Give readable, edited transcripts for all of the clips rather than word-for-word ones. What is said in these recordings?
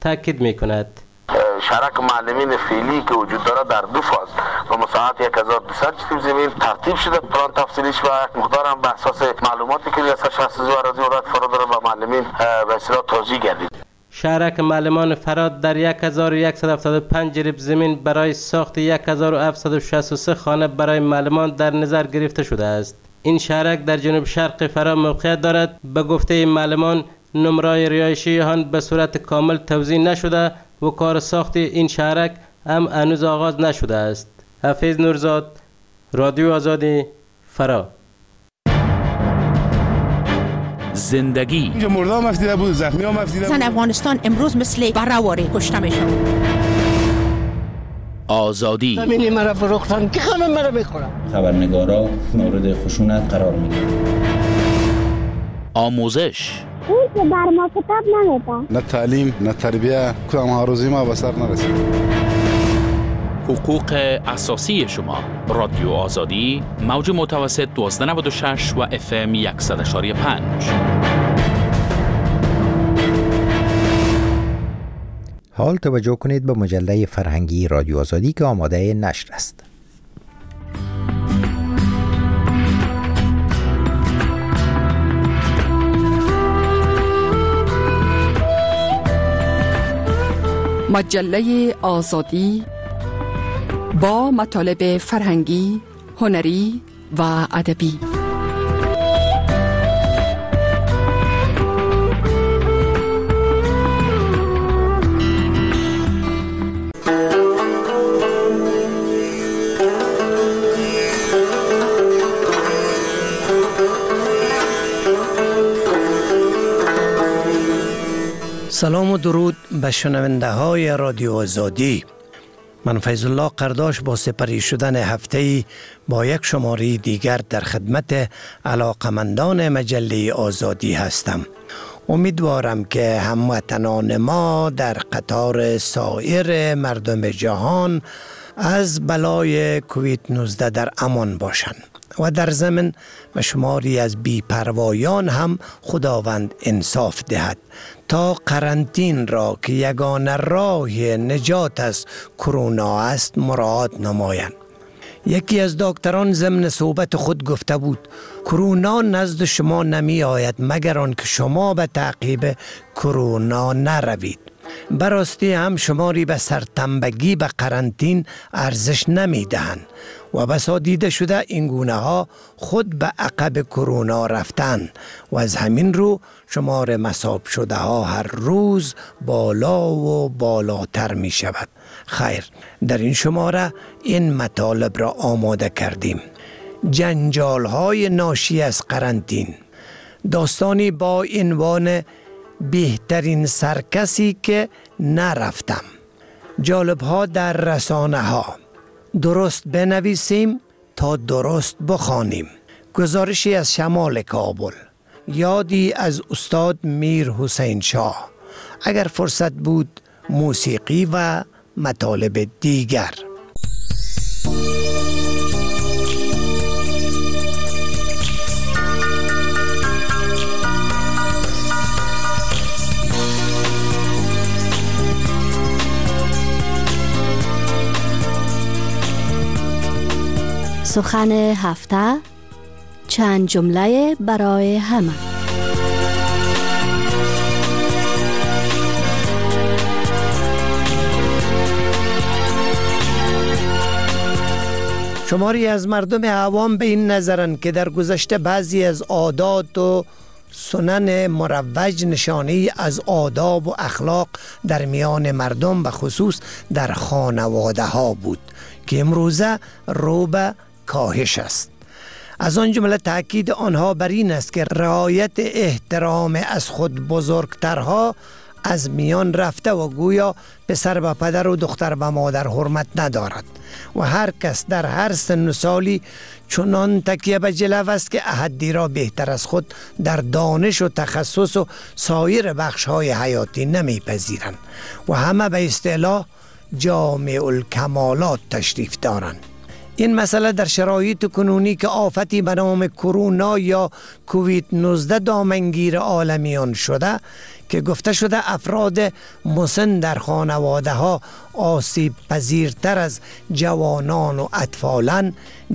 تاکید می‌کند. شرک معلمین فعلی که وجود داره در دو فاز و مساحت 1200 تیم زمین ترتیب شده پلان تفصیلیش و مقدار هم به اساس معلوماتی که ریاست شخصی اراضی ولایت فراد داره به معلمین به اصطلاح توضیح گردید. شرک معلمان فراد در 1175 جریب زمین برای ساخت 1763 خانه برای معلمان در نظر گرفته شده است. این شرک در جنوب شرق فرا موقعیت دارد. به گفته معلمان نمرای رهایشی آن به صورت کامل توزیع نشده و کار ساخت این شهرک هم هنوز آغاز نشده است. حفیظ نورزاد، رادیو آزادی، فرا. زندگی اینجا مرده هم افتیده بود، زخمی هم افتیده بود. زن افغانستان امروز مثل برهواره کشته میشن. آزادی همینی مرا فروختن که همه مرا میخورن. خبرنگارا مورد خشونت قرار میگیرن. آموزش اون که بر ما کتاب نمیده. نه تعلیم نه تربیه کدام هاروزی ما به سر نرسید. حقوق اساسی شما. رادیو آزادی، موج متوسط 1296 و FM 100.5. حال توجه کنید به مجله فرهنگی رادیو آزادی که آماده نشر است. مجله آزادی با مطالب فرهنگی، هنری و ادبی. سلام و درود به شنونده های رادیو آزادی. من فیض الله قرداش با سپری شدن هفته‌ای با یک شماره دیگر در خدمت علاقمندان مجله آزادی هستم. امیدوارم که هموطنان ما در قطار سایر مردم جهان از بلای کووید 19 در امان باشند و در ضمن به شماری از بی‌پروایان هم خداوند انصاف دهد تا قرنطین را که یگانه راه نجات از کرونا است مراعات نمایند. یکی از دکتران ضمن صحبت خود گفته بود کرونا نزد شما نمی آید مگر آنکه شما به تعقیب کرونا نروید. براستی هم شماری به سرتنبگی به قرنطین ارزش نمی دهند و بسا دیده شده این گونه ها خود به عقب کرونا رفتن و از همین رو شمار مصاب شده ها هر روز بالا و بالاتر می شود. خیر، در این شماره این مطالب را آماده کردیم. جنجال های ناشی از قرنطین، داستانی با عنوان بهترین سرکسی که نرفتم، جالب ها در رسانه ها، درست بنویسیم تا درست بخوانیم، گزارشی از شمال کابل، یادی از استاد میر حسین شاه، اگر فرصت بود موسیقی و مطالب دیگر. سخن هفته، چند جمله برای همه. شماری از مردم عوام به این نظرند که در گذشته بعضی از عادات و سنن مروج نشانی از آداب و اخلاق در میان مردم به خصوص در خانواده ها بود که امروزه رو به کاهش است. از آن جمله تأکید آنها بر این است که رعایت احترام از خود بزرگترها از میان رفته و گویا پسر به پدر و دختر به مادر حرمت ندارد و هر کس در هر سن و سالی چنان تکیه به جلو است که احدی را بهتر از خود در دانش و تخصص و سایر بخش‌های حیاتی نمی‌پذیرند و همه به اصطلاح جامع الکمالات تشریف دارند. این مسئله در شرایط کنونی که آفتی به نام کرونا یا کووید 19 دامنگیر عالمیان شده که گفته شده افراد مسن در خانواده ها آسیب پذیرتر از جوانان و اطفالان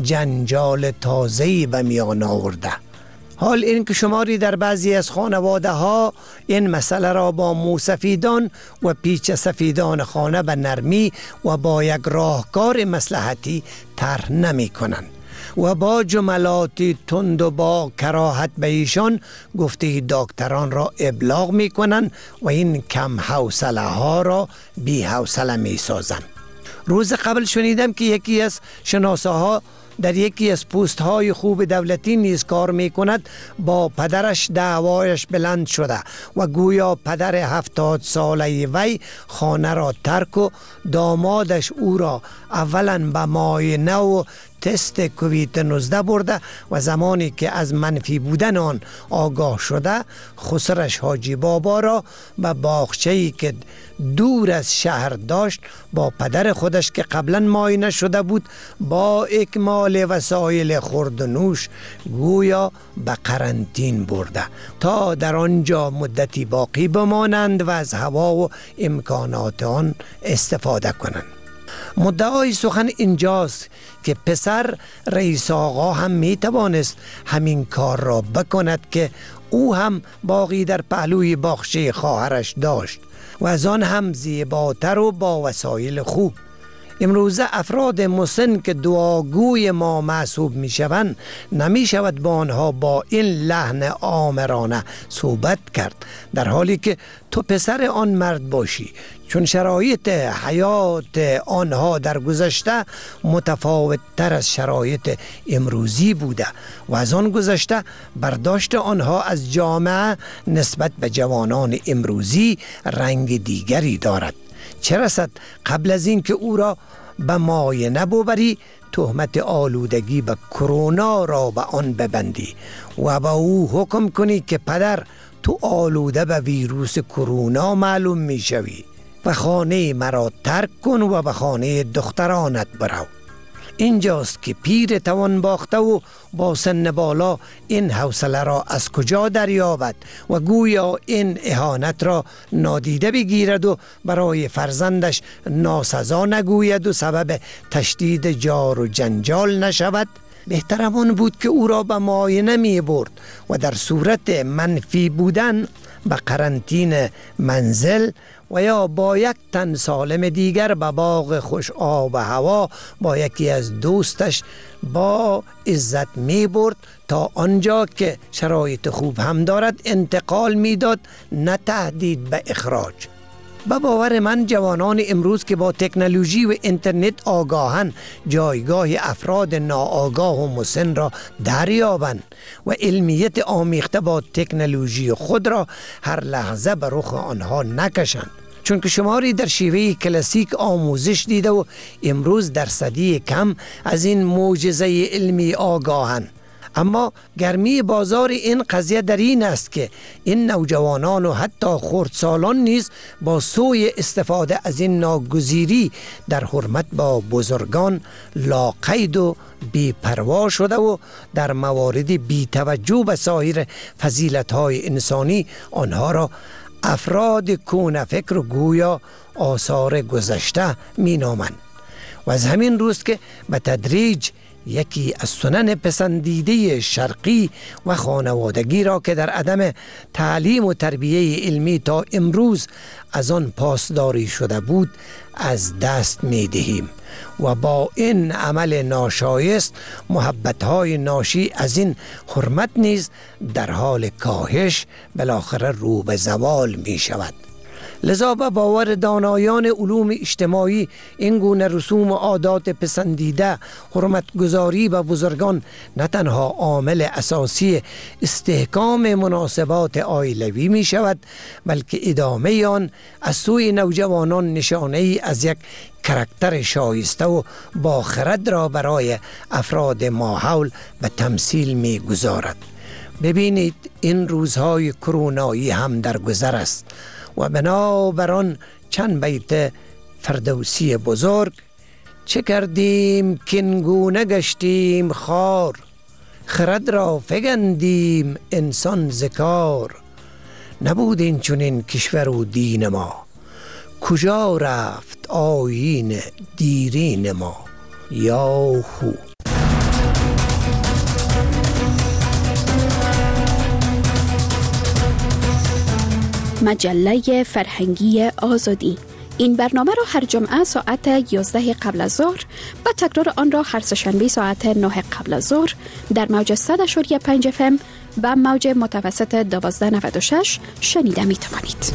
جنجال تازه‌ای به میان آورده. حال این که شماری در بعضی از خانواده ها این مسئله را با موسفیدان و پیچ سفیدان خانه به نرمی و با یک راهکار مصلحتی طرح نمی کنند و با جملاتی تند و با کراهت به ایشان گفته دکتران را ابلاغ می کنند و این کم حوصله ها را بی حوصله می سازند. روز قبل شنیدم که یکی از شناسه ها در یکی از پست های خوب دولتی نیز کار می کند. با پدرش دعوایش بلند شده و گویا پدر 70 ساله وی خانه را ترک و دامادش او را اولا به معاینه و تست کووید 19 برده و زمانی که از منفی بودن آن آگاه شده خسرش حاجی بابا را به باغچه‌ای که دور از شهر داشت با پدر خودش که قبلا معاینه شده بود با اکمال وسایل خورد و نوش گویا به قرنطین برده تا در آنجا مدتی باقی بمانند و از هوا و امکانات آن استفاده کنند. مدعای سخن اینجاست که پسر رئیس آقا هم می توانست همین کار را بکند که او هم باقی در پهلوی باغچه خواهرش داشت و از آن هم زیباتر و با وسایل خوب. امروزه افراد مسن که دعاگوی ما محسوب می شوند نمی شود با آنها با این لحن آمرانه صحبت کرد، در حالی که تو پسر آن مرد باشی، چون شرایط حیات آنها در گذشته متفاوت تر از شرایط امروزی بوده و از آن گذشته برداشت آنها از جامعه نسبت به جوانان امروزی رنگ دیگری دارد. چه رسد قبل از این که او را به معاینه ببری تهمت آلودگی به کرونا را به آن ببندی و به او حکم کنی که پدر تو آلوده به ویروس کرونا معلوم می شوی و خانه مرا ترک کن و به خانه دخترانت برو. اینجاست که پیر توان باخته و با سن بالا این حوصله را از کجا دریابد و گویا این اهانت را نادیده بگیرد و برای فرزندش ناسزا نگوید و سبب تشدید جار و جنجال نشود. بهتر آن بود که او را به معاینه می برد و در صورت منفی بودن به قرنطین منزل و یا با یک تن سالم دیگر به باغ خوش آب و هوا با یکی از دوستش با عزت می برد تا آنجا که شرایط خوب هم دارد انتقال می داد، نه تهدید به اخراج. به باور من جوانان امروز که با تکنولوژی و اینترنت آگاهن جایگاه افراد ناآگاه و مسن را دریابند و علمیت آمیخته با تکنولوژی خود را هر لحظه به رخ آنها نکشند، چون که شماری در شیوه کلاسیک آموزش دیده و امروز در صدی کم از این معجزه علمی آگاهند. اما گرمی بازار این قضیه در این است که این نوجوانان و حتی خردسالان نیز با سوی استفاده از این ناگزیری در حرمت با بزرگان لاقید و بی‌پروا شده و در موارد بی‌توجه به سایر فضیلت‌های انسانی آنها را افراد کون فکر و گویا آثار گذشته می نامند. و از همین روز که به تدریج یکی از سنن پسندیده شرقی و خانوادگی را که در عدم تعلیم و تربیه علمی تا امروز از آن پاسداری شده بود از دست می دهیم و با این عمل ناشایست محبت‌های ناشی از این حرمت نیز در حال کاهش بالاخره رو به زوال می شود. لذا به باور دانایان علوم اجتماعی این گونه رسوم و عادات پسندیده حرمتگذاری به بزرگان نه تنها عامل اساسی استحکام مناسبات عائلوی می شود، بلکه ادامه آن از سوی نوجوانان نشانه ای از یک کاراکتر شایسته و با خرد را برای افراد ماحول به تمثیل می گذارد. ببینید این روزهای کرونایی هم در گذر است و بنابران چند بیت فردوسی بزرگ: چه کردیم کینگونه گشتیم خار، خرد را فگندیم انسان ز کار، نبود این چنین کشور و دین ما، کجا رفت آیین دیرین ما. یاهو. مجله فرهنگی آزادی. این برنامه را هر جمعه ساعت 11 قبل از ظهر و تکرار آن را هر سه‌شنبه ساعت 9 قبل از ظهر در موج 100.5 FM و موج متوسط 1296 شنیده می توانید.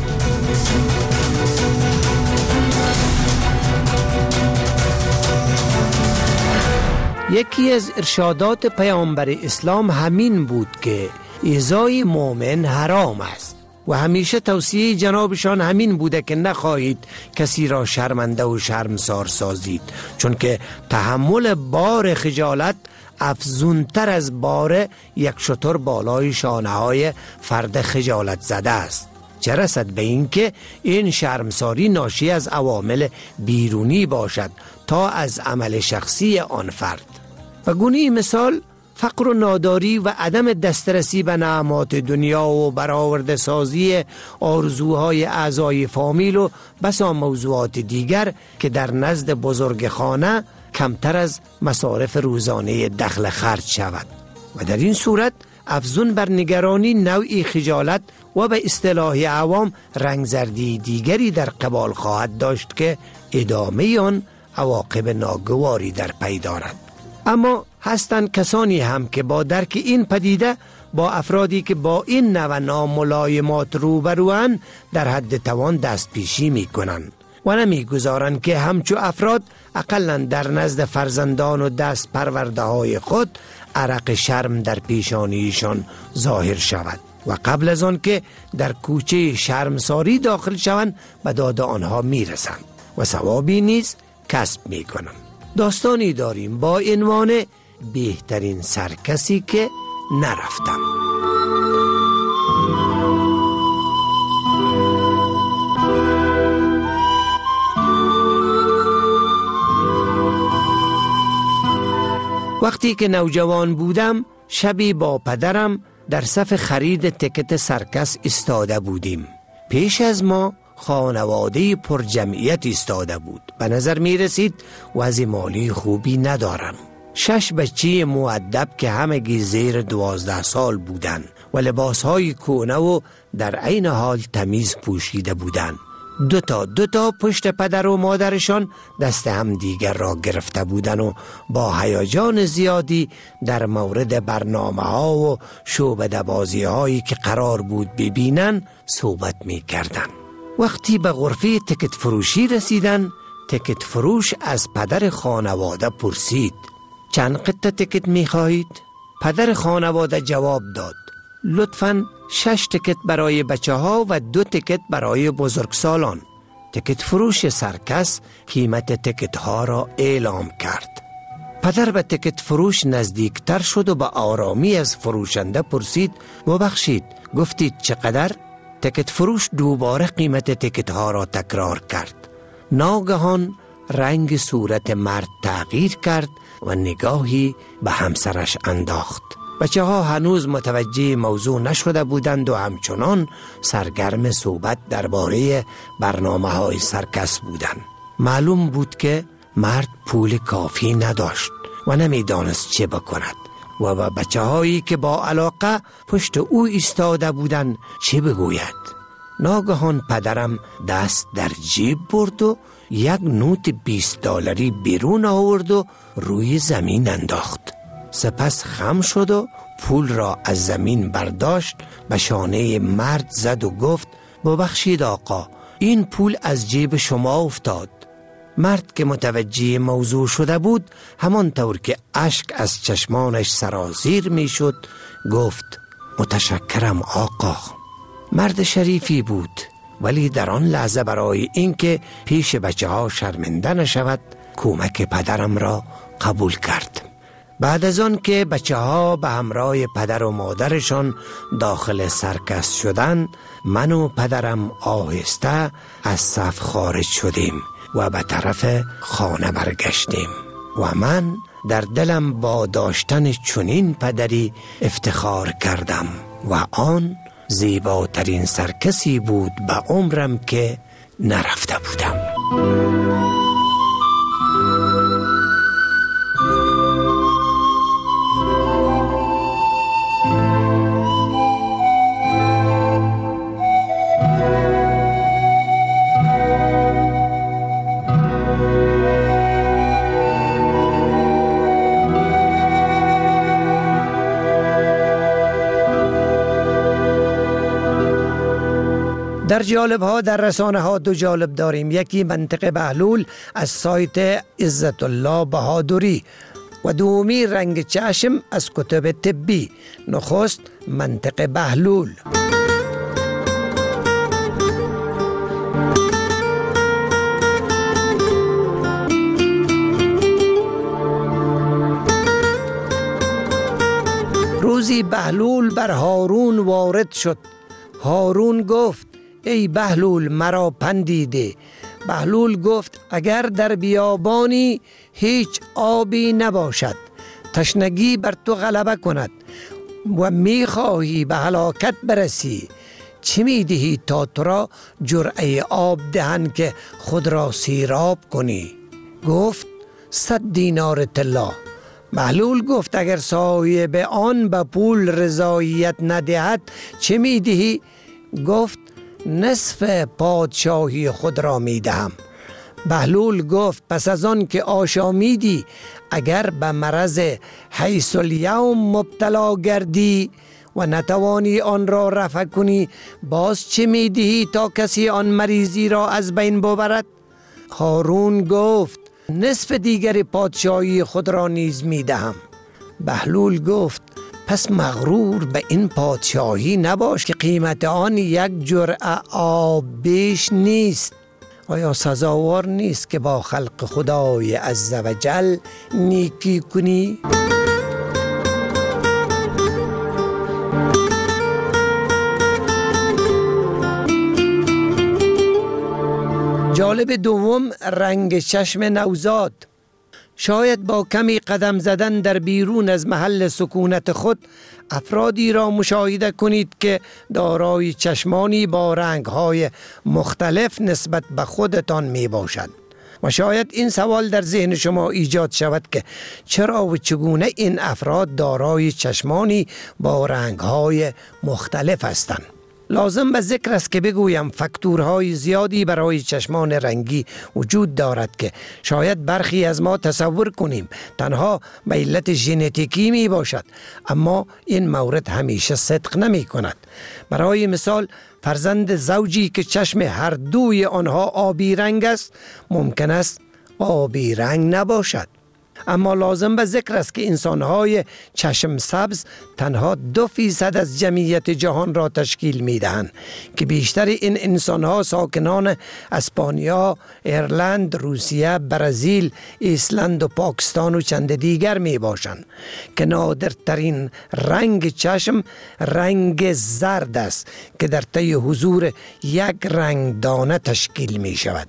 یکی از ارشادات پیامبر اسلام همین بود که ایذای مؤمن حرام است و همیشه توصیه جنابشان همین بوده که نخواهید کسی را شرمنده و شرمسار سازید، چون که تحمل بار خجالت افزونتر از بار یک شتر بالای شانه های فرد خجالت زده است، چه رسد به این که این شرمساری ناشی از عوامل بیرونی باشد تا از عمل شخصی آن فرد. و گونه مثال فقر و ناداری و عدم دسترسی به نعمات دنیا و برآورده سازی آرزوهای اعضای فامیل و بسا موضوعات دیگر که در نزد بزرگ خانه کمتر از مصارف روزانه دخل خرج شود و در این صورت افزون بر نگرانی نوعی خجالت و به اصطلاح عوام رنگزردی دیگری در قبال خواهد داشت که ادامه آن عواقب ناگواری در پی دارد. اما هستند کسانی هم که با درک این پدیده با افرادی که با این نوع ناملایمات روبروان در حد توان دست پیشی می کنند و نمی گذارند که همچو افراد اقلا در نزد فرزندان و دست پرورده های خود عرق شرم در پیشانیشان ظاهر شود و قبل از آن که در کوچه شرمساری داخل شوند به داد آنها می رسند و ثوابی نیز کسب می کنند. داستانی داریم با عنوان بهترین سرکسی که نرفتم. وقتی که نوجوان بودم شبی با پدرم در صف خرید تکت سرکس ایستاده بودیم. پیش از ما خانواده پر جمعیت ایستاده بود. به نظر می رسید وضع مالی خوبی ندارم. 6 بچه مؤدب که همگی زیر 12 سال بودند و لباسهای کهنه و در عین حال تمیز پوشیده بودند. دو تا پشت پدر و مادرشان دست هم دیگر را گرفته بودند و با هیجان زیادی در مورد برنامه ها و شعبده بازی هایی که قرار بود ببینن صحبت می کردن. وقتی به غرفه تکت فروشی رسیدن، تکت فروش از پدر خانواده پرسید چند قطعه تکت می خواهید؟ پدر خانواده جواب داد لطفاً 6 تکت برای بچه ها و 2 تکت برای بزرگسالان. تکت فروش سرکس قیمت تکت ها را اعلام کرد. پدر به تکت فروش نزدیکتر شد و با آرامی از فروشنده پرسید ببخشید گفتید چقدر؟ تکت فروش دوباره قیمت تکت ها را تکرار کرد. ناگهان رنگ صورت مرد تغییر کرد و نگاهی به همسرش انداخت. بچه ها هنوز متوجه موضوع نشده بودند و همچنان سرگرم صحبت درباره برنامه های سرکس بودند. معلوم بود که مرد پول کافی نداشت و نمیدانست چه بکند و با بچه هایی که با علاقه پشت او ایستاده بودند چه بگوید. ناگهان پدرم دست در جیب برد و یک نوت 20 دلاری بیرون آورد و روی زمین انداخت. سپس خم شد و پول را از زمین برداشت، به شانه مرد زد و گفت ببخشید آقا این پول از جیب شما افتاد. مرد که متوجه موضوع شده بود همانطور که اشک از چشمانش سرازیر می شد گفت متشکرم آقا. مرد شریفی بود ولی در آن لحظه برای اینکه پیش بچه ها شرمنده نشود کمک پدرم را قبول کرد. بعد از آن که بچه ها به همراه پدر و مادرشان داخل سرکس شدند من و پدرم آهسته از صف خارج شدیم و به طرف خانه برگشتیم و من در دلم با داشتن چنین پدری افتخار کردم و آن زیباترین سرکسی بود به عمرم که نرفته بودم. در جالب ها در رسانه ها دو جالب داریم. یکی منطقه بهلول از سایت عزت الله بهادری و دومی رنگ چشم از کتب طبی. نخست منطقه بهلول. روزی بهلول بر هارون وارد شد. هارون گفت ای بهلول مرا پندیده. بهلول گفت اگر در بیابانی هیچ آبی نباشد، تشنگی بر تو غلبه کند و میخواهی به هلاکت برسی، چی میدهی تا تو را جرعه آب دهند که خود را سیراب کنی؟ گفت 100 دینار طلا. بهلول گفت اگر صاحب آن به پول رضایت ندهد چه میدهی؟ گفت نصف پادشاهی خود را میدهم. بهلول گفت پس از آن که آشامیدی اگر به مرض حیث الیوم مبتلا گردی و نتوانی آن را رفع کنی، باز چه میدهی تا کسی آن مریضی را از بین ببرد؟ هارون گفت نصف دیگر پادشاهی خود را نیز میدهم. بهلول گفت پس مغرور به این پادشاهی نباش که قیمت آن یک جرعه آب بیش نیست. آیا سزاوار نیست که با خلق خدای عزوجل نیکی کنی؟ جالب دوم رنگ چشم نوزاد. شاید با کمی قدم زدن در بیرون از محل سکونت خود افرادی را مشاهده کنید که دارای چشمانی با رنگ‌های مختلف نسبت به خودتان می باشند. و شاید این سوال در ذهن شما ایجاد شود که چرا و چگونه این افراد دارای چشمانی با رنگ‌های مختلف هستند. لازم به ذکر است که بگویم فاکتورهای زیادی برای چشمان رنگی وجود دارد که شاید برخی از ما تصور کنیم تنها به علت ژنتیکی می باشد، اما این مورد همیشه صدق نمی کند. برای مثال فرزند زوجی که چشم هر دوی آنها آبی رنگ است ممکن است آبی رنگ نباشد. اما لازم به ذکر است که انسان‌های چشم سبز تنها 2% از جمعیت جهان را تشکیل می‌دهند که بیشتر این انسان‌ها ساکنان اسپانیا، ایرلند، روسیه، برزیل، ایسلند و پاکستان و چند دیگر میباشند که نادرترین رنگ چشم رنگ زرد است که در طی حضور یک رنگ دانه تشکیل می شود.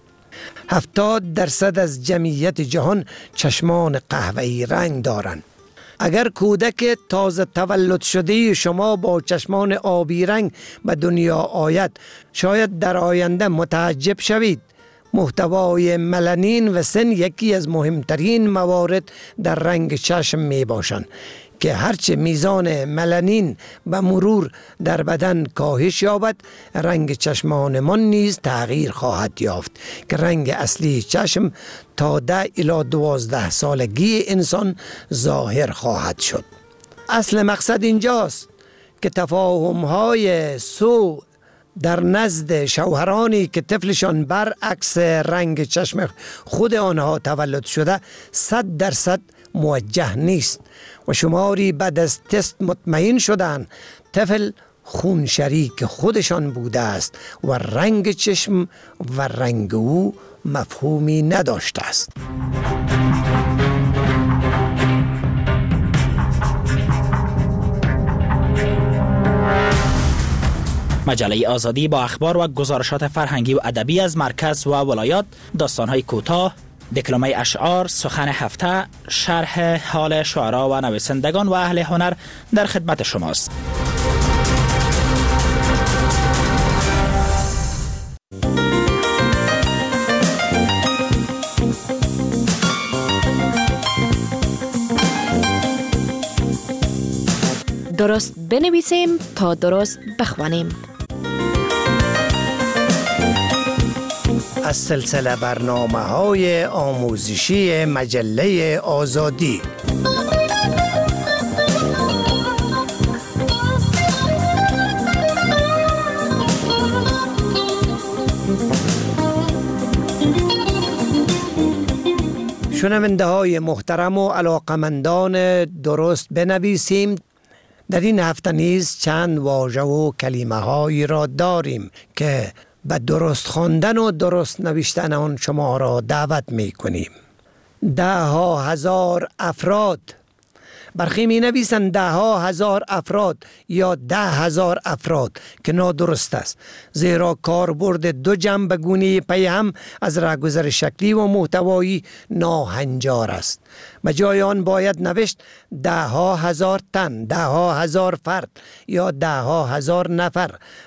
70% از جمعیت جهان چشمان قهوه‌ای رنگ دارند. اگر کودک تازه تولد شده شما با چشمان آبی رنگ به دنیا آید، شاید در آینده متعجب شوید. محتوای ملانین و سن یکی از مهمترین موارد در رنگ چشم می باشند که هرچه میزان ملانین به مرور در بدن کاهش یابد، رنگ چشمان من نیز تغییر خواهد یافت که رنگ اصلی چشم تا 10 الی 12 سالگی انسان ظاهر خواهد شد. اصل مقصد اینجاست که تفاهم‌های سو در نزد شوهرانی که طفلشان برعکس رنگ چشم خود آنها تولد شده 100% موجه نیست و شماری بعد از تست مطمئن شدن طفل خون شریک خودشان بوده است و رنگ چشم و رنگ او مفهومی نداشته است. مجله آزادی با اخبار و گزارشات فرهنگی و ادبی از مرکز و ولایات، داستان‌های کوتاه، دکلمه اشعار، سخن هفته، شرح حال شعرا و نویسندگان و اهل هنر در خدمت شماست. درست بنویسیم تا درست بخوانیم. از سلسله برنامه‌های آموزشی مجله آزادی. شنونده های محترم و علاقمندان درست بنویسیم، در این هفته نیز چند واژه و کلمه هایی را داریم که به درست خواندن و درست نوشتن آن شما را دعوت می کنیم. 10,000 افراد، برخی می نویسند 10,000 افراد یا 10,000 افراد که نادرست است، زیرا کاربرد دو جنبه گونه پی هم از رهگذر شکلی و محتوایی ناهنجار است. به جای آن باید نوشت 10,000 تن، 10,000 فرد یا 10,000 نفر.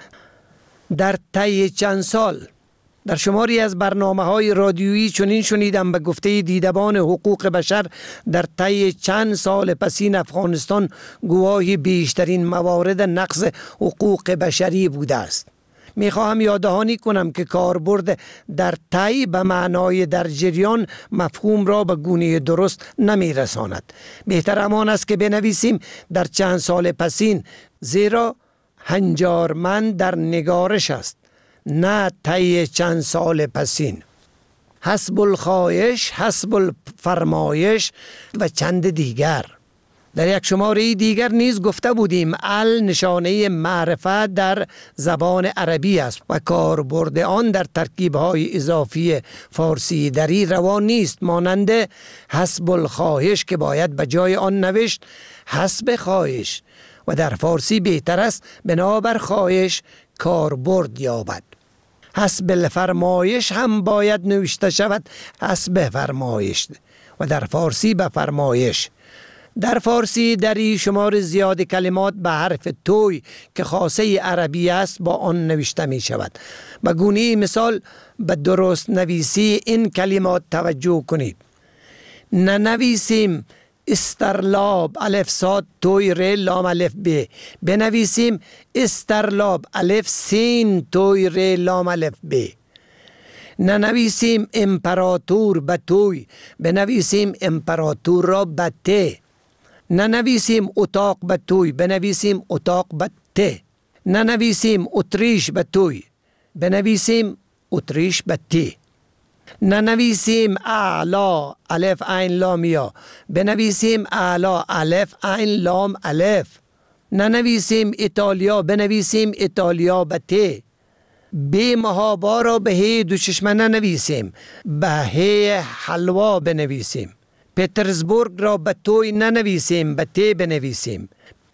در طی چند سال در شماری از برنامه‌های رادیویی چنین شنیدم به گفته دیدبان حقوق بشر در طی چند سال پسین افغانستان گواهی بیشترین موارد نقض حقوق بشری بوده است. میخواهم یاددهانی کنم که کاربرد در طی به معنای در جریان مفهوم را به گونه درست نمیرساند. بهتر همان است که بنویسیم در چند سال پسین، زیرا هنجارمند در نگارش است، نه طی چند سال پسین. حسب الخواهش، حسب الفرمایش و چند دیگر. در یک شماره دیگر نیز گفته بودیم ال نشانه معرفت در زبان عربی است و کاربرد آن در ترکیب‌های اضافی فارسی دری روان نیست، مانند حسب الخواهش که باید به جای آن نوشت حسب خواهش و در فارسی بهتر است بنابر خواهش کاربرد یابد. حسب الفرمایش هم باید نوشته شود حسب فرمایش و در فارسی به فرمایش. در فارسی دری شمار زیاد کلمات به حرف توی که خاصه عربی است با آن نوشته می شود. به گونه مثال به درست نویسی این کلمات توجه کنید. ننویسیم استرلاب الف صاد توی ر لام الف ب، بنویسیم استرلاب الف سین توی ر لام الف ب. ننویسیم امپراتور به توی، بنویسیم امپراتور را به ت. ننویسیم اتاق به توی، بنویسیم اتاق به ت. ننویسیم اتریش به توی، بنویسیم اتریش به ت. ننویسیم اعلا الف عین لام یا، بنویسیم اعلا الف عین لام الف. ننویسیم ایتالیا، بنویسیم ایتالیا به ت. بی محابا را به هی دو چشمه ننویسیم، به هی حلوا بنویسیم. پترزبورگ را به توی ننویسیم، به ت بنویسیم.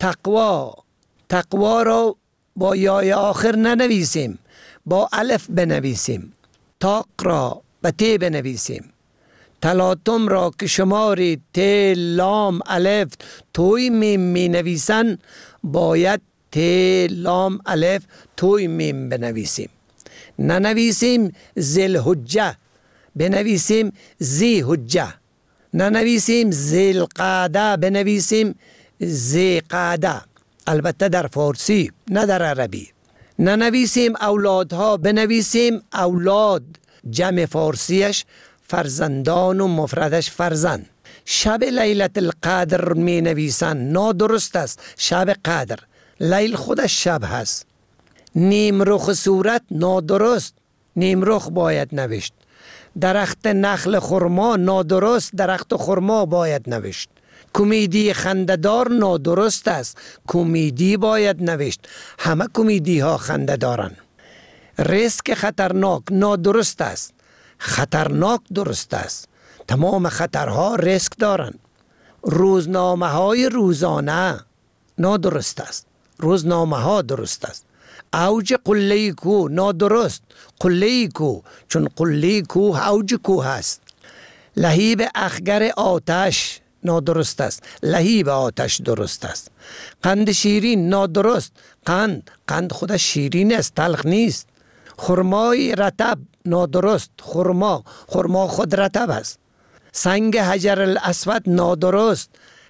تقوا را با یای آخر ننویسیم، با الف بنویسیم. تاق را به ت بنویسیم. تلاطم را که شماری ت لام الف توی میم می نویسن باید ت لام الف توی میم بنویسیم. ننویسیم ذل حجه، بنویسیم ذی حجه. ننویسیم ذل قعده، بنویسیم ذی قعده، البته در فارسی نه در عربی. ننویسیم اولادها، بنویسیم اولاد، جمع فارسیش فرزندان و مفردش فرزند. شب لیلت القدر می نویسن، نادرست است، شب قدر. لیل خودش شب هست. نیم رخ صورت نادرست، نیم رخ باید نوشت. درخت نخل خرما نادرست، درخت خرما باید نوشت. کمدی خنده‌دار نادرست است، کمدی باید نوشت. همه کمدی ها خنده دارن. ریسک خطرناک نادرست است، خطرناک درست است. تمام خطرها ریسک دارن. روزنامه های روزانه نادرست است، روزنامه ها درست است. اوج قله کو نادرست، قله کو، چون قله کو اوج کو هست. لهیب اخگر آتش نادرست است، لهیب آتش درست است. قند شیرین نادرست، قند خودش شیرین است، تلخ نیست. خرمای رطب نادرست، خرما خود رطب است. سنگ حجر الاسود نادرست،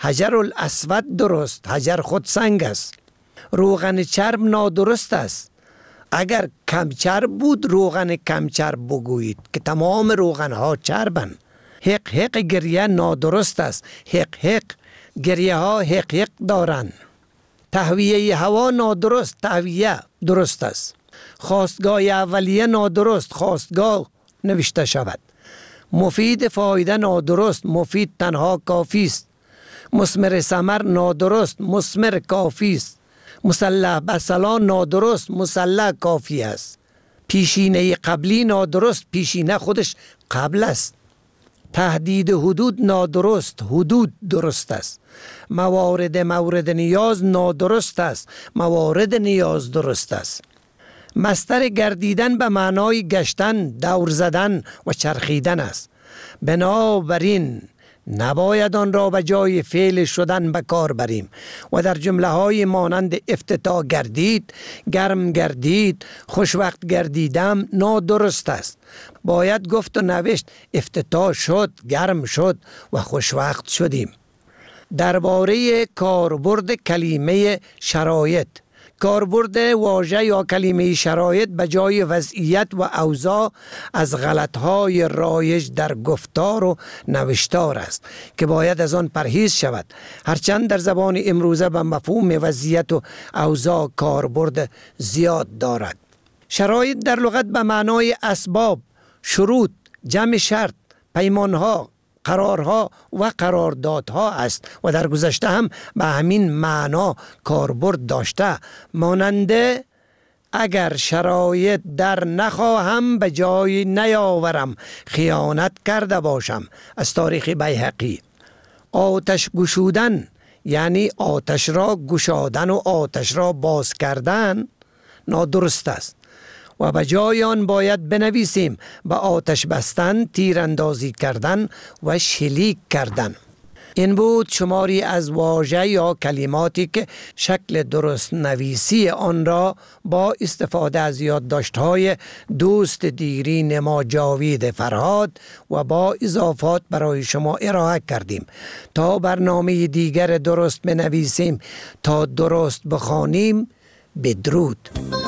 حجر الاسود درست، حجر خود سنگ است. روغن چرب نادرست است. اگر کم چرب بود روغن کم چرب بگویید که تمام روغن ها چربن. حق حق گریه نادرست است. حق حق گریه ها حق حق دارن. تهویه هوا نادرست، تهویه درست است. خواستگاه اولیه نادرست، خواستگاه نوشته شود. مفید فایده نادرست، مفید تنها کافی است. مثمر ثمر نادرست، مثمر کافی است. مسلح بسلا نادرست، مسلح کافی است. پیشینه قبلی نادرست، پیشینه خودش قبل است. تهدید حدود نادرست، حدود درست است. مورد نیاز نادرست است، موارد نیاز درست است. مصدر گردیدن به معنای گشتن، دور زدن و چرخیدن است. بنابراین نباید آن را به جای فعل شدن به کار بریم و در جمله های مانند افتتاح گردید، گرم گردید، خوشوقت گردیدم نادرست است. باید گفت و نوشت افتتاح شد، گرم شد و خوشوقت شدیم. درباره کاربرد کلمه شرایط، کاربرد واژه یا کلمه شرایط به جای وضعیت و اوضاع از غلطهای رایج در گفتار و نوشتار است که باید از آن پرهیز شود. هرچند در زبان امروزه به مفهوم وضعیت و اوضاع کاربرد زیاد دارد. شرایط در لغت به معنای اسباب، شروط، جمع شرط، پیمانها، قرارها و قراردادها است و در گذشته هم به همین معنا کاربرد داشته. ماننده اگر شرایط در نخواهم به جای نیاورم، خیانت کرده باشم. از تاریخ بیهقی. آتش گشودن یعنی آتش را گشادن و آتش را باز کردن نادرست است و به جای آن باید بنویسیم به آتش بستن، تیراندازی کردن و شلیک کردن. این بود شماری از واژه یا کلماتی که شکل درست نویسی آن را با استفاده از یادداشت‌های دوست دیرین ما جاوید فرهاد و با اضافات برای شما ارائه کردیم. تا برنامه دیگر درست بنویسیم، تا درست بخوانیم. بدرود.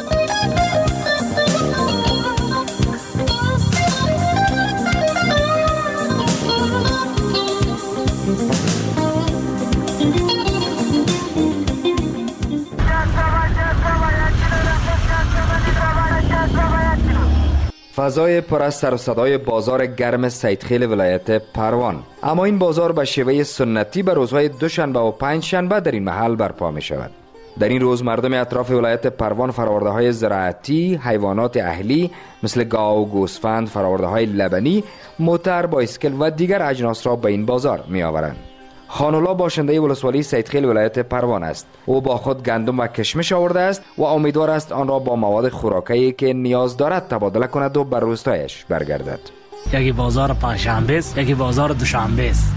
فضای پر از سر و صدای بازار گرم سیدخیل ولایت پروان. اما این بازار به شیوه سنتی به روزهای دوشنبه و پنجشنبه در این محل برپا می شود. در این روز مردم اطراف ولایت پروان فرآورده های زراعتی، حیوانات اهلی مثل گاو، گوسفند، فرآورده های لبنی، موتر، بایسکل و دیگر اجناس را به این بازار می آورند. خانولا باشنده ولسوالی سیدخیل ولایت پروان است. او با خود گندم و کشمش آورده است و امیدوار است آن را با مواد خوراکی که نیاز دارد تبادله کند و بر روستایش برگردد. یکی بازار پنجشنبه است، یکی بازار دوشنبه است.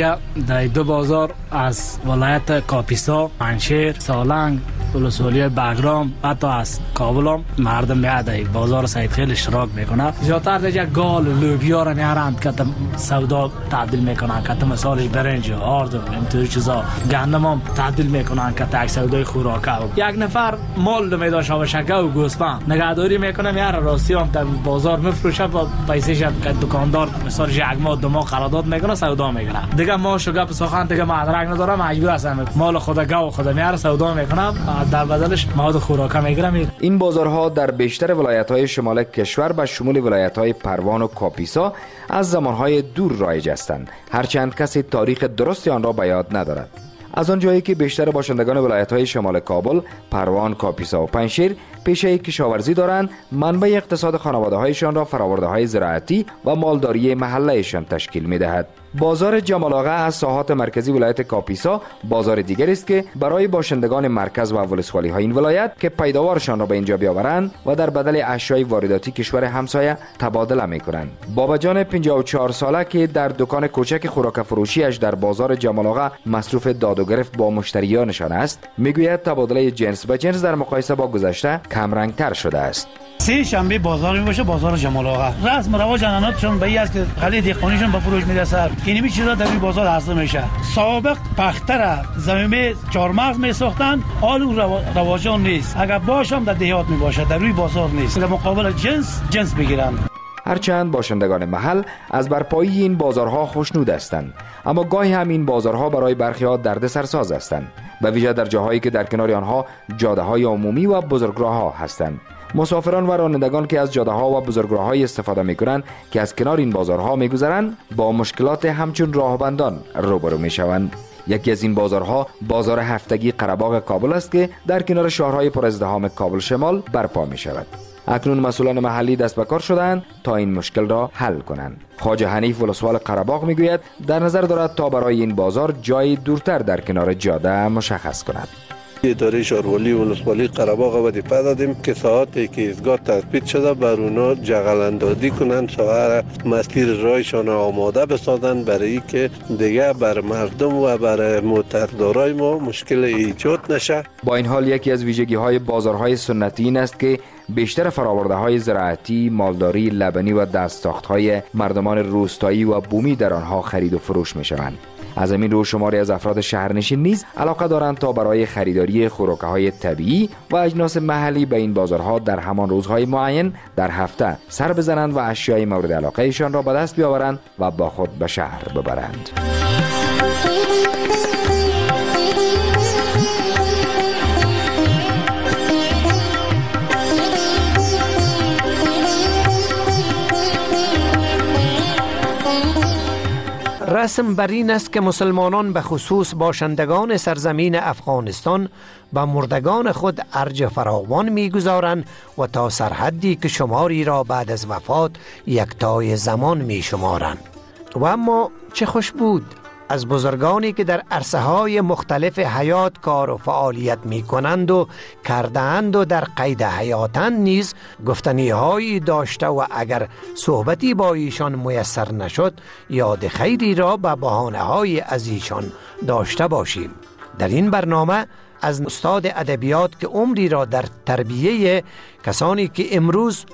در دو بازار از ولایت کاپیسا، پنجشیر، سالنگ، ولسوالی بگرام حتی از کابل هم مردم میاد بازار سیدخیل اشتراک میکنه. زیادتر دیگه گال لوبیا را میارند که سودا تبدیل میکنن، که مثال برنج، آرد و اینطور چیزا. گندم هم تبدیل میکنن که تک سودای خوراکه. یک نفر مال میداش و شکه و گوسفند نگهداری میکنه، میاره راستی هم در بازار میفروشه و پیسه‌ش که دکاندار مثال یک ماه دو ماه قرارداد میکنه سودا میکنه. دیگه ما شگپ سخن دیگه مدرک نداره، مجبور هستم مال خود گاو خود میاره سودا میکنم، در بدلش مواد خوراکه میگیرم. این بازارها در بیشتر ولایت‌های شمال کشور به شمول ولایت‌های پروان و کاپیسا از زمانهای دور رایج هستند، هرچند کسی تاریخ درستی آن را به یاد ندارد. از آن جایی که بیشتر باشندگان ولایت‌های شمال کابل، پروان، کاپیسا و پنجشیر پیشه کشاورزی دارند، منبع اقتصاد خانواده‌هایشان را فرآورده‌های زراعتی و مالداری محله‌شان تشکیل می‌دهد. بازار جمال آقا از ساحات مرکزی ولایت کاپیسا بازار دیگر است که برای باشندگان مرکز و ولسوالی‌های این ولایت که پیداوارشان را به اینجا بیاورند و در بدل اشیای وارداتی کشور همسایه تبادله می‌کنند. بابا جان 54 ساله که در دکان کوچک خوراک فروشیش در بازار جمال آقا مصروف داد و گرفت با مشتریانشان است، میگوید تبادله جنس به جنس در مقایسه با گذشته کم رنگ‌تر شده است. سه شنبه بازار میباشه، بازار جمال آقا. رسم و رواج اناناتشون به این است که خلی دهقانیشون به فروش میرسه. اینمی چیزا در این بازار عرضه میشه. سابق پختره زمین چهارمغز میساختن، آلو رواجان نیست. اگر باشم در دیهات میباشه، در روی بازار نیست. در مقابل جنس بگیرن. هرچند باشندگان محل از برپایی این بازارها خوشنود هستند، اما گاهی هم این بازارها برای برخی‌ها دردسرساز هستند، به ویژه در جاهایی که در کنار آنها جاده‌های عمومی و بزرگراه‌ها هستند. مسافران و رانندگان که از جاده‌ها و بزرگراه‌های استفاده می‌کنند که از کنار این بازارها می‌گذرند، با مشکلات همچون راهبندان روبرو می‌شوند. یکی از این بازارها بازار هفتگی قره‌باغ کابل است که در کنار شهرهای پر ازدحام کابل شمال برپا می‌شود. اکنون مسئولان محلی دست به کار شدند تا این مشکل را حل کنند. خواجه حنیف ولسوال قره‌باغ میگوید در نظر دارد تا برای این بازار جای دورتر در کنار جاده مشخص کند. اداره شهرولی ولسوالی قره‌باغ وظیفه دادیم که ساعاتی که ایستگاه تثبیت شده بر اونا جغل اندازی کنند، ساعت مسیر رایشان آماده بسازند برای که دیگه بر مردم و بر موتردارای ما مشکل ایجاد نشه. با این حال یکی از ویژگی‌های بازارهای سنتی این است که بیشتر فرآورده‌های زراعتی، مالداری، لبنی و دستساخت‌های مردمان روستایی و بومی در آنها خرید و فروش می‌شوند. از همین رو شماری از افراد شهرنشین نیز علاقه دارند تا برای خریداری خوراک‌های طبیعی و اجناس محلی به این بازارها در همان روزهای معین در هفته سر بزنند و اشیای مورد علاقه‌شان را به دست بیاورند و با خود به شهر ببرند. رسم بر این است که مسلمانان به خصوص باشندگان سرزمین افغانستان به مردگان خود ارج فراوان می‌گذارند و تا سرحدی که شماری را بعد از وفات یکتای زمان می‌شمارند. و اما چه خوش بود از بزرگانی که در عرصه‌های مختلف حیات کار و فعالیت می‌کنند و کرده‌اند و در قید حیاتند نیز گفتنی‌هایی داشته و اگر صحبتی با ایشان میسر نشد یاد خیری را به بهانه‌های از ایشان داشته باشیم. در این برنامه از استاد ادبیات که عمری را در تربیه کسانی که امروز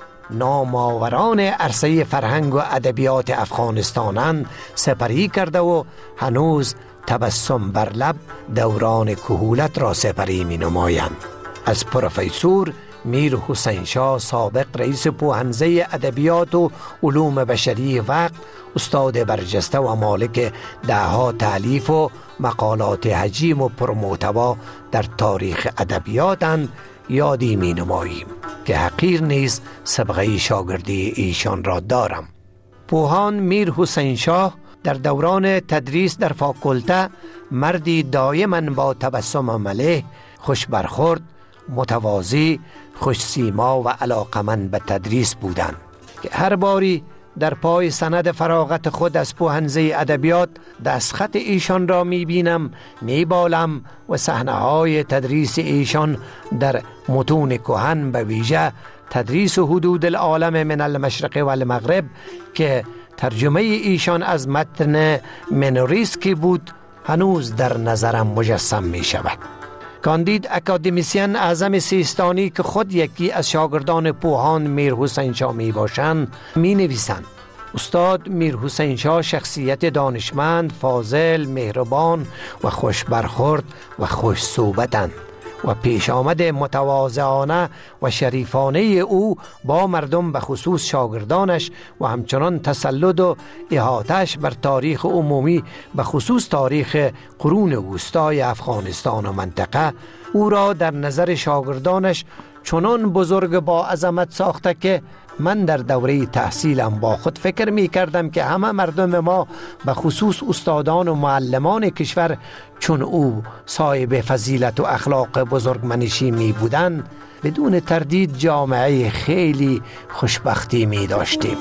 نامآوران عرصه فرهنگ و ادبیات افغانستانند سپری کرده و هنوز تبسم بر لب دوران کهولت را سپری می نمایند. از پروفسور میر حسین شاه سابق رئیس پوهنزه ادبیات و علوم بشری وقت، استاد برجسته و مالک دهها تالیف و مقالات حجیم و پرمحتوا در تاریخ ادبیاتند یادی می نماییم که حقیر نیز سابقه شاگردی ایشان را دارم. پوهان میر حسین شاه در دوران تدریس در فاکولته مردی دائما با تبسم ملیح، خوش برخورد، متواضع، خوش سیما و علاقمند به تدریس بودند که هر باری در پای سند فراغت خود از پوهنزه ادبیات دستخط ایشان را میبینم، میبالم و صحنه‌های تدریس ایشان در متون کهن به ویژه تدریس حدود العالم من المشرق و المغرب که ترجمه ایشان از متن منوریسکی بود هنوز در نظرم مجسم می شود. کاندید اکادمیسین اعظم سیستانی که خود یکی از شاگردان پوهان میر حسین شاه می باشند می نویسند: استاد میر حسین شاه شخصیت دانشمند، فاضل، مهربان و خوش برخورد و خوش صحبتند و پیش آمد متواضعانه و شریفانه او با مردم به خصوص شاگردانش و همچنان تسلط و احاطه‌اش بر تاریخ عمومی به خصوص تاریخ قرون وسطای افغانستان و منطقه او را در نظر شاگردانش چنان بزرگ با عظمت ساخته که من در دوره تحصیلم با خود فکر می کردم که همه مردم ما به خصوص استادان و معلمان کشور چون او صاحب فضیلت و اخلاق بزرگمنشی می بودند بدون تردید جامعه خیلی خوشبختی می داشتیم.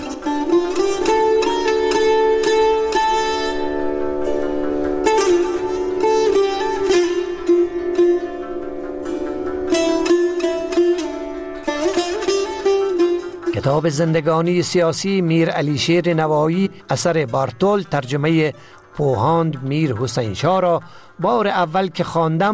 کتاب زندگانی سیاسی میر علیشیر نوایی اثر بارتول ترجمه پوهاند میر حسین شاه را بار اول که خواندم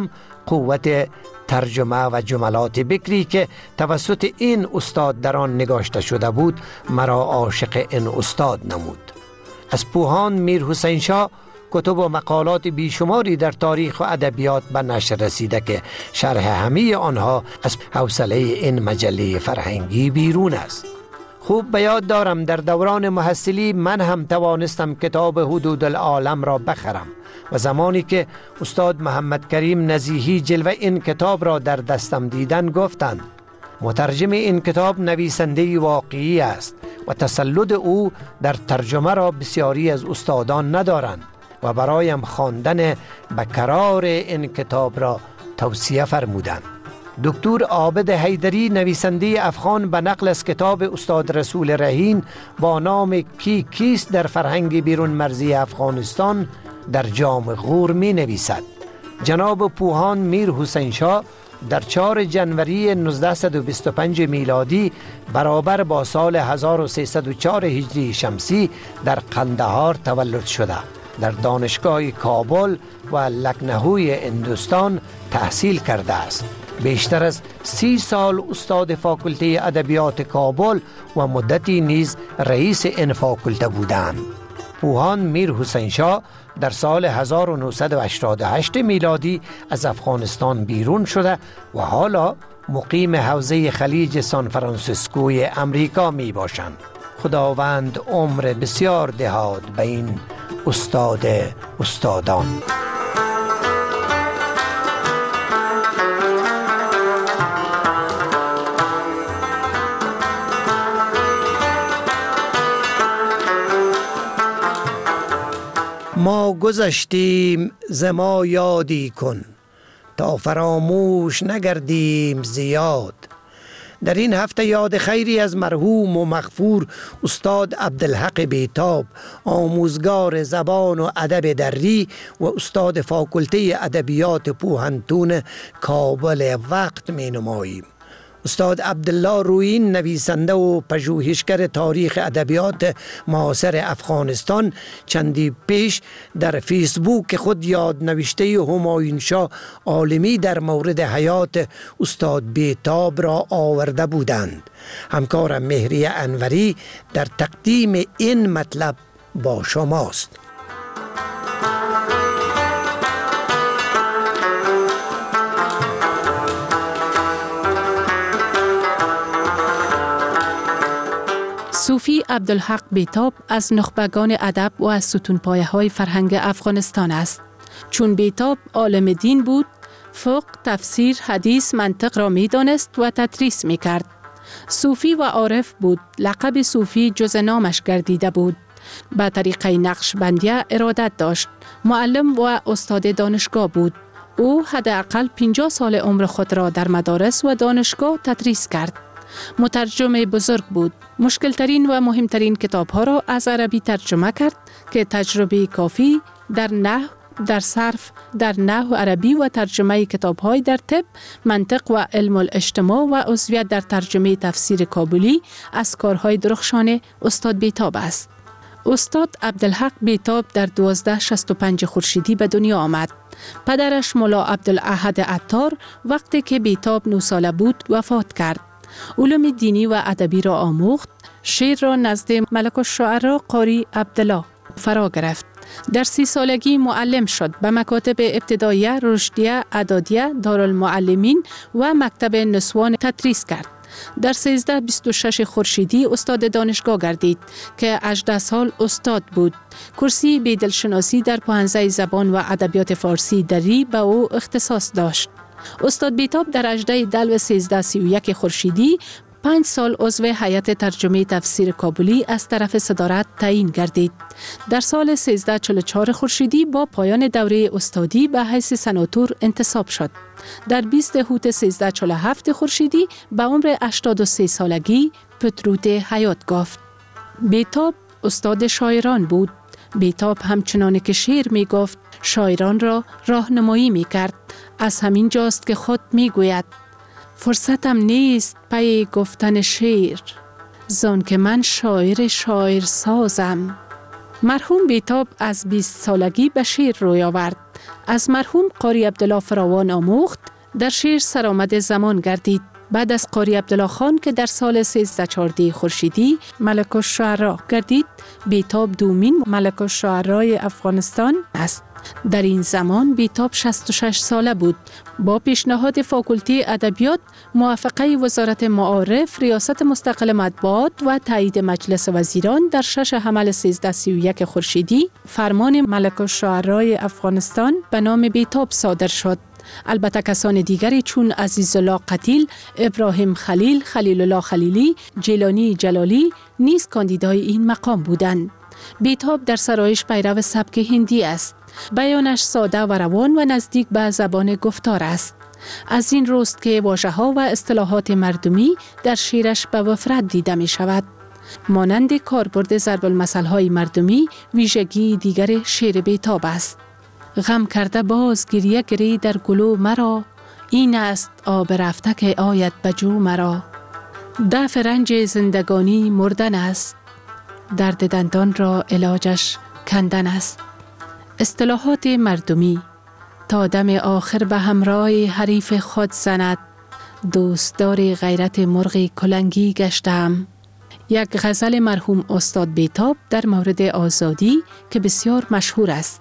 قوت ترجمه و جملات بکری که توسط این استاد در آن نگاشته شده بود مرا عاشق این استاد نمود. از پوهان میر حسین شاه کتب و مقالات بیشماری در تاریخ و ادبیات به نشر رسیده که شرح همه آنها از حوصله این مجله فرهنگی بیرون است. خوب به یاد دارم در دوران محصلی من هم توانستم کتاب حدود العالم را بخرم و زمانی که استاد محمد کریم نزیهی جلوه این کتاب را در دستم دیدن گفتند مترجم این کتاب نویسنده واقعی است و تسلط او در ترجمه را بسیاری از استادان ندارند و برایم خواندن به کرار این کتاب را توصیه فرمودند. دکتر عابد حیدری نویسنده افغان به نقل از کتاب استاد رسول رهین با نام کیست در فرهنگ بیرون مرزی افغانستان در جام غور می نویسد. جناب پوهان میر حسین شاه در 4 جنوری 1925 میلادی برابر با سال 1304 هجری شمسی در قندهار تولد شده. در دانشگاه کابل و لکنهوی هندوستان تحصیل کرده است. بیشتر از 30 سال استاد فاکولته ادبیات کابل و مدتی نیز رئیس این فاکولته بودند. پوهان میر حسین شاه در سال 1988 میلادی از افغانستان بیرون شده و حالا مقیم حوزه خلیج سان فرانسیسکوی امریکا می باشند. خداوند عمر بسیار دهاد به این استاد استادان. ما گذشتیم ز ما یادی کن تا فراموش نگردیم زیاد. در این هفته یاد خیری از مرحوم و مغفور استاد عبدالحق بیتاب، آموزگار زبان و ادب دری و استاد فاکولته ادبیات پوهنتون کابل وقت می نماییم. استاد عبدالله رویین نویسنده و پژوهشگر تاریخ ادبیات معاصر افغانستان چندی پیش در فیسبوک خود یاد نوشته همایون شاه عالمی در مورد حیات استاد بیتاب را آورده بودند. همکارم مهری انوری در تقدیم این مطلب با شماست. صوفی عبدالحق بیتاب از نخبگان ادب و از ستونپایه‌های فرهنگ افغانستان است. چون بیتاب عالم دین بود، فقه، تفسیر، حدیث، منطق را می دانست و تدریس می کرد. صوفی و عارف بود. لقب صوفی جز نامش گردیده بود. به طریقه نقشبندیه ارادت داشت. معلم و استاد دانشگاه بود. او حداقل 50 سال عمر خود را در مدارس و دانشگاه تدریس کرد. مترجم بزرگ بود. مشکلترین و مهمترین کتاب‌ها را از عربی ترجمه کرد که تجربه کافی در نحو، در صرف، در نحو عربی و ترجمه کتاب‌های در طب، منطق و علم الاجتماع و عضویت در ترجمه تفسیر کابلی از کارهای درخشان استاد بیتاب است. استاد عبدالحق بیتاب در 1265 خورشیدی به دنیا آمد. پدرش مولا عبدالاحد عطار وقتی که بیتاب 9 ساله بود وفات کرد. علوم دینی و ادبی را آموخت. شعر را نزد ملک الشعراء قاری عبدالله فرا گرفت. در 30 سالگی معلم شد. به مکاتب ابتداییه، رشدیه، اعدادیه، دارالمعلمین و مکتب نسوان تدریس کرد. در 1326 خورشیدی استاد دانشگاه گردید که 18 سال استاد بود. کرسی بیدلشناسی در پوهنځی زبان و ادبیات فارسی دری به او اختصاص داشت. استاد بیتاب در 18 دلو 1331 خورشیدی 5 سال عضو هیئت ترجمه تفسیر کابلی از طرف صدارت تعیین گردید. در سال 1344 خورشیدی با پایان دوره استادی به حیث سناتور انتصاب شد. در 20 هوت 1347 خورشیدی به عمر 83 سالگی پترود حیات یافت. بیتاب استاد شاعران بود. بیتاب همچنان که شعر می گفت شاعران را راهنمایی می کرد. از همین جاست که خود می گوید فرصتم نیست پی گفتن شعر، زان که من شاعر شاعر سازم. مرحوم بیتاب از 20 سالگی به شعر روی آورد. از مرحوم قاری عبدالله فراوان آموخت، در شعر سرآمد زمان گردید. بعد از قاری عبدالله خان که در سال 1314 خورشیدی ملک الشعرا گردید، بیتاب دومین ملک الشعرای افغانستان است. در این زمان بیتاب 66 ساله بود. با پیشنهاد فاکولته ادبیات، موافقه وزارت معارف، ریاست مستقل مطبوعات و تایید مجلس وزیران در 6 حمل 1331 خورشیدی فرمان ملک الشعرای افغانستان به نام بیتاب صادر شد. البته کسان دیگری چون عزیزالله قتیل، ابراهیم خلیل، خلیل الله خلیلی، جیلانی جلالی نیز کاندیدای این مقام بودند. بیتاب در سرایش پیرو سبک هندی است. بیانش ساده و روان و نزدیک به زبان گفتار است. از این روست که واژه‌ها و اصطلاحات مردمی در شعرش به وفرت دیده می شود. مانند کاربرد ضرب المثل‌های مردمی ویژگی دیگر شعر بیتاب است. غم کرده باز گریه گری در گلو مرا، این است آب رفته که آید بجو مرا. دفع رنج زندگانی مردن است، درد دندان را علاجش کندن است. اصطلاحات مردمی: تا دم آخر به همراه حریف خود زند، دوستدار غیرت مرغ کلنگی گشتم. یک غزل مرحوم استاد بیتاب در مورد آزادی که بسیار مشهور است.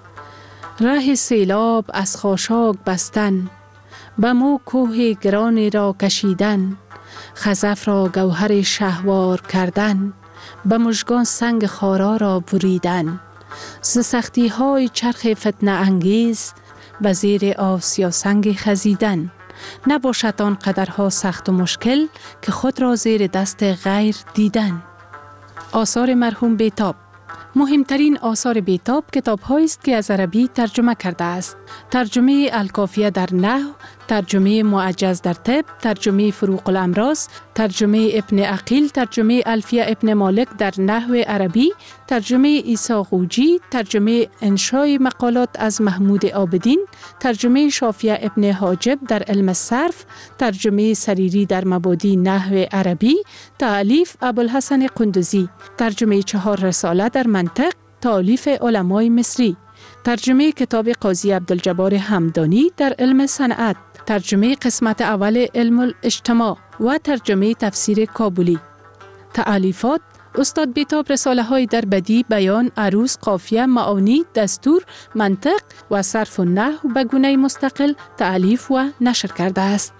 راه سیلاب از خاشاک بستن، به مو کوه گران را کشیدن، خزف را گوهر شهوار کردن، به مژگان سنگ خارا را بریدن، ز سختی های چرخ فتنه انگیز، به زیر آسیا سنگ خزیدن. نباشد آن قدرها سخت و مشکل، که خود را زیر دست غیر دیدن. آثار مرحوم بیتاب: مهمترین آثار بیتاب کتاب‌هایی است که از عربی ترجمه کرده است. ترجمه الکافیه در نحو، ترجمه معجز در طب، ترجمه فروق الامراض، ترجمه ابن عقیل، ترجمه الفیه ابن مالک در نحو عربی، ترجمه عیسی غوجی، ترجمه انشای مقالات از محمود عابدین، ترجمه شافیه ابن حاجب در علم صرف، ترجمه سریری در مبادی نحو عربی، تألیف ابوالحسن قندوزی، ترجمه 4 رساله در منطق تالیف علمای مصری، ترجمه کتاب قاضی عبدالجبار همدانی در علم صنعت، ترجمه قسمت اول علم الاجتماع و ترجمه تفسیر کابلی. تألیفات: استاد بیتاب رساله های در بدیع، بیان، عروض، قافیه، معانی، دستور، منطق و صرف و نحو به گونه مستقل تألیف و نشر کرده است.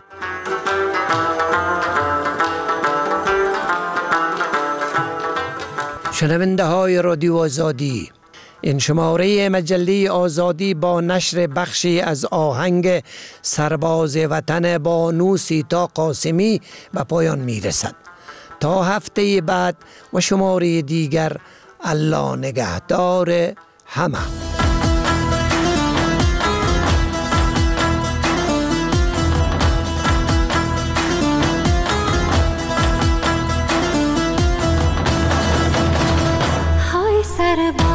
شنونده های رادیو آزادی، این شماره مجله آزادی با نشر بخشی از آهنگ سرباز وطن بانو سیتا قاسمی به پایان می رسد. تا هفته بعد و شماره دیگر، الله نگهدار همه. های سرباز